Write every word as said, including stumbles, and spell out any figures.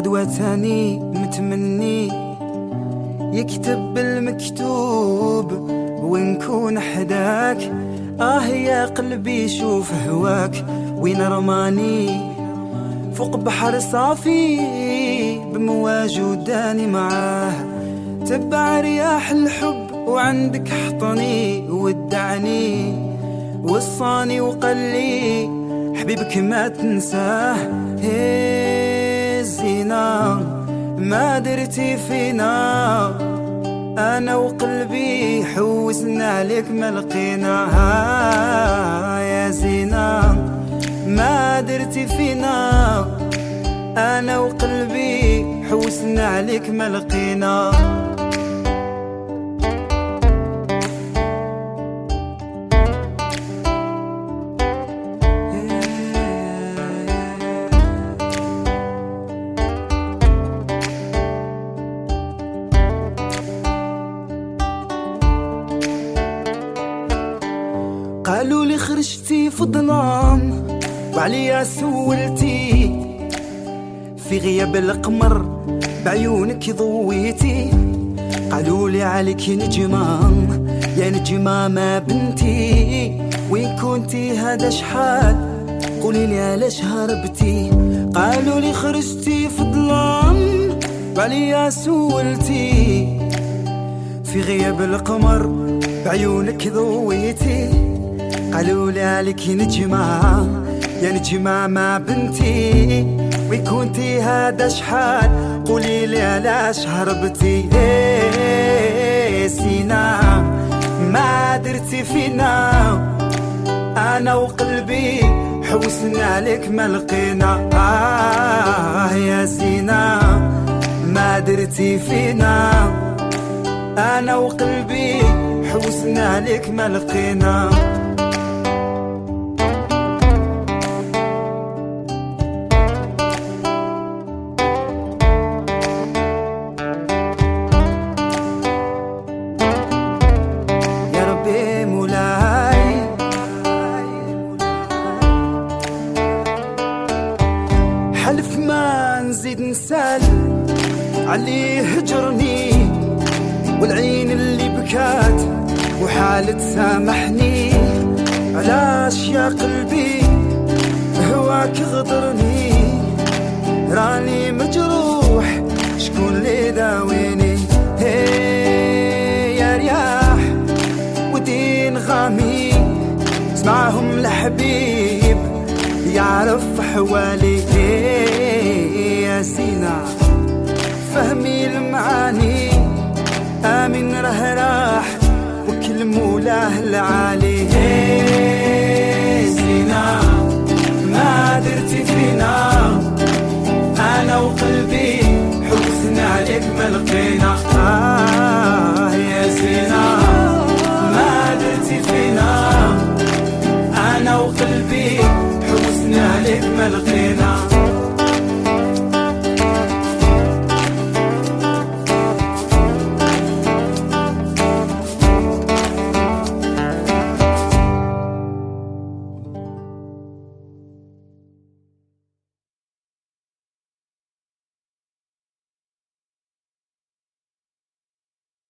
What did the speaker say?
غدوة تاني متمني يكتب المكتوب ونكون حداك. آه يا قلبي شوف هواك وين رماني، فوق بحر صافي بمواج وداني معاه. تبع رياح الحب وعندك حطني ودعني، وصاني وقال لي حبيبك ما تنساه. هي زينة ما درتي فينا، أنا وقلبي حوسنا عليك ما لقيناها. يا زينة ما درتي فينا، أنا وقلبي حوسنا عليك ما لقينا. قالوا لي خرجتي في الظلام وعليا سولتي، في غياب القمر بعيونك ضويتي. قالوا لي عليك نجمة يا نجمة ما بنتي، وين كنتي هذا شحال قولي لي علاش هربتي. قالوا لي خرجتي في الظلام وعليا سولتي، في غياب القمر بعيونك ضويتي. قالوا لي عليك نجمة يا نجمة ما بنتي، وين كنتي هذا شحال قولي لي علاش هربتي. إيه سينا ما درتي فينا، أنا وقلبي حوسنا عليك ما لقينا. آه يا سينا ما درتي فينا، أنا وقلبي حوسنا عليك ما لقينا. حلف ما نزيد نسال عليه هجرني، والعين اللي بكات وحالة سامحني. علاش يا قلبي هواك غدرني، راني مجروح شكون اللي داويني. هي يا رياح ودين غامي اسمعهم الحبيب يعرف حوالي. يا سينا فهمي المعاني، آمن راه راح وكل مولاه العالي. سينا ما درتي فينا، أنا وقلبي حوسنا عليك ما لقينا.